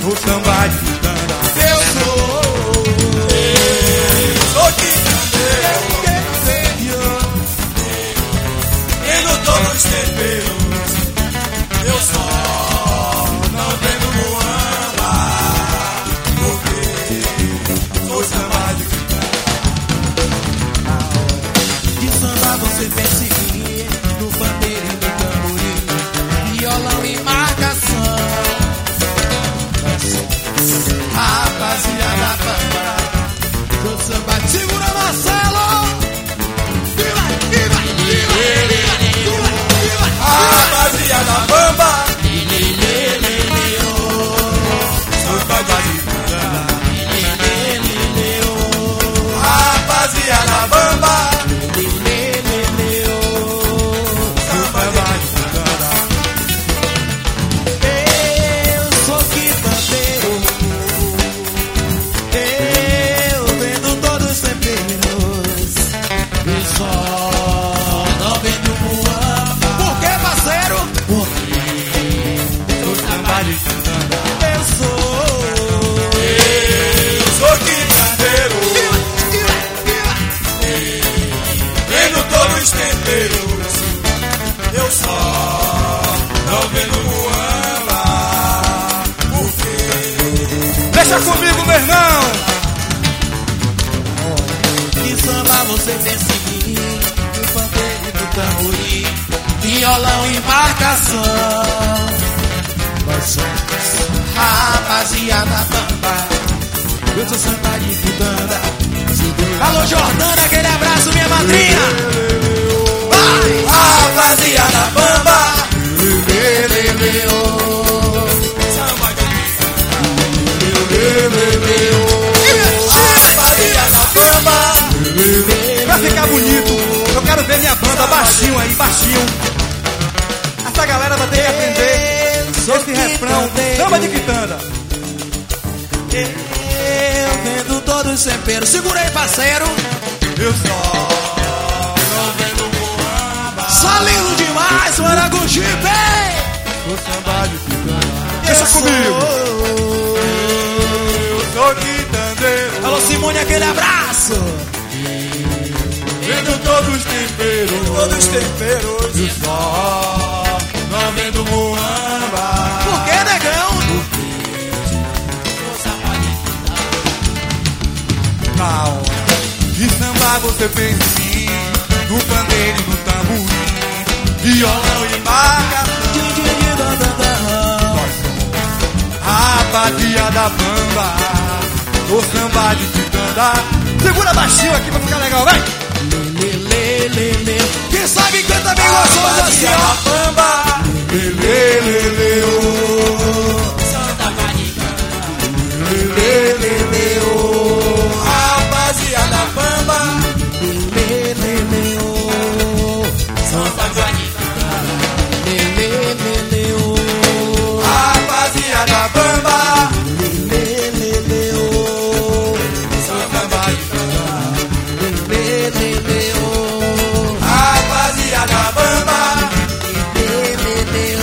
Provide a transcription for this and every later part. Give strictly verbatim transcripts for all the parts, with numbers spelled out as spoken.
o samba de quitanda. Eu sou, Sou quitandeiro, vendo todos os temperos. Eu só não vendo muamba, porque sou samba de quitanda. que samba você pensa em mim, no pandeiro e no tamborim, violão e marcação. Rapaziada bamba, do samba, segura Marcelo! Viva, viva, viva, viva, viva, viva! Rapaziada bamba, samba de quitanda. Rapaziada bamba, samba de quitanda. Eu sou quitandeiro, eu vendo todos os temperos, eu só não vendo muamba. Por que, parceiro? Porque Sou samba de quitanda. eu sou. Eu sou quitandeiro, Viva, viva, viva! vendo todos os temperos. Eu só não vendo muamba, porque deixa comigo, meu irmão. Que samba você pensa em mim, do pandeiro e do tamborim, violão e marcação. Nós somos rapaziada bamba, eu sou samba de quitanda. Alô Jordana, aquele abraço, minha madrinha. Vai! Rapaziada bamba, Samba de rapaziada bamba. Pra ficar bonito, eu quero ver minha banda baixinho aí, baixinho. Essa galera vai ter que aprender esse refrão. Samba de quitanda. Eu vendo todos os temperos. Segura aí, parceiro. Eu só não vendo muamba. Só lindo demais, Maragogi, vem! Sou samba de quitanda. Deixa comigo. Eu sou quitandeiro, Alô, Simone, aquele abraço. vendo todos os temperos. Todos os temperos. Eu só não vendo muamba. Por que, negão? Na hora de samba você pensa em mim, no pandeiro e no tamborim, violão e marca. Nós somos rapaziada bamba, o samba de quitanda. Segura baixinho aqui pra ficar legal, vai! Lê, lê, lê, lê. Quem sabe canta bem gostoso assim, ó. Bamba, lelê, lelê, oh. Lelê, lelê, oh. Rapaziada bamba, Lê, lê, lê, oh. samba de Lê, lê, lê, lê, oh. rapaziada bamba, Lê, lê, lê, oh. samba de Lê, lê, lê, oh. rapaziada bamba, Lê, lê, lê, oh.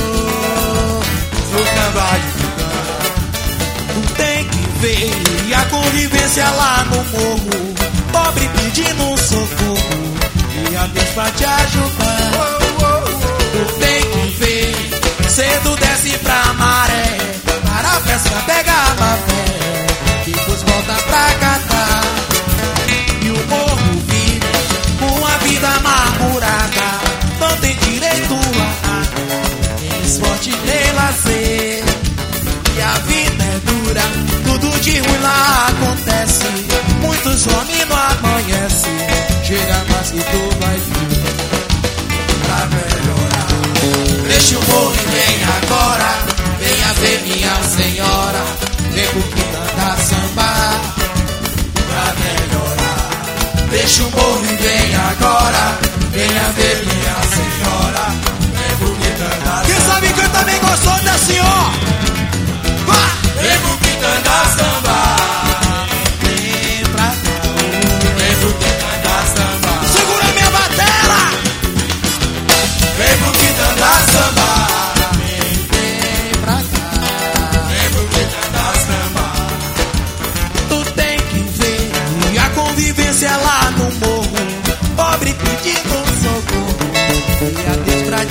samba de Tem que ver e a convivência lá no morro, pobre pedindo um socorro e a Deus pra te ajudar. Tu tem que ver, cedo desce pra maré, para a pesca pegar café, depois volta pra catar. E o morro vive uma vida amargurada, não tem direito a nada, nem esporte nem lazer. E a vida é dura, tudo de ruim lá acontece, muitos homens não amanhecem, chega mais que tu vai vir pra melhorar. Deixa o morro e vem agora, venha ver minha senhora, vem pro quitanda samba pra melhorar. Deixa o morro e vem agora, venha ver minha senhora, vem pro quitanda samba. Quem sabe canta bem gostoso assim, ó. Vem pro quitanda samba, Vem pra cá, vem pro quitanda samba, segura minha batera. vem pro quitanda samba, Vem pra cá, vem pro quitanda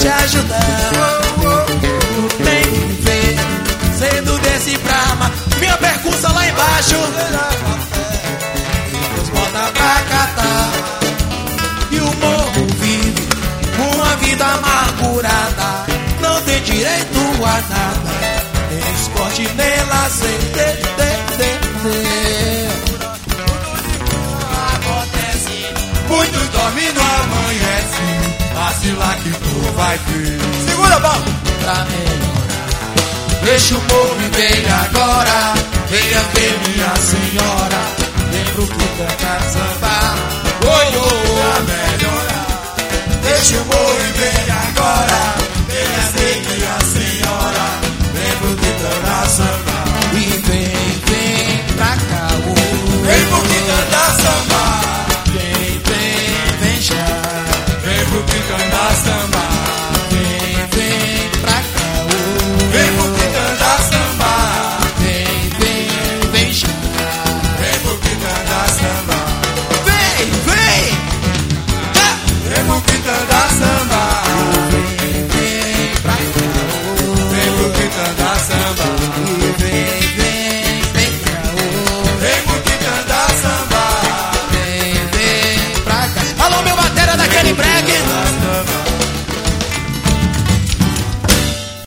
te ajudar. Tu tem que ver, cedo desce pra arma. Minha percussa lá embaixo, bota pra catar. E o morro vive uma vida amargurada, não tem direito a nada, nem esporte nem lazer. De, de, de, de. Acontece, Muitos dormem no amanhece, vacila que tu vai ver. Segura, bom! pra melhorar, deixa o morro e vem agora. Venha ver minha senhora, vem pro que canta samba. Oi, oi, Pra melhorar, deixa o morro e vem agora. Venha ver minha senhora, vem pro quitanda samba. e vem, vem pra cá. Oh, Vem pro quitanda samba, vem, vem, vem já. vem pro quitanda samba, Vem, vem pra cá. Oh, vem pro quitanda samba, vem, vem, vem já. vem pro quitanda samba, Vem, vem. Ah! vem pro quitanda samba, Vem, vem pra cá. vem pro quitanda samba.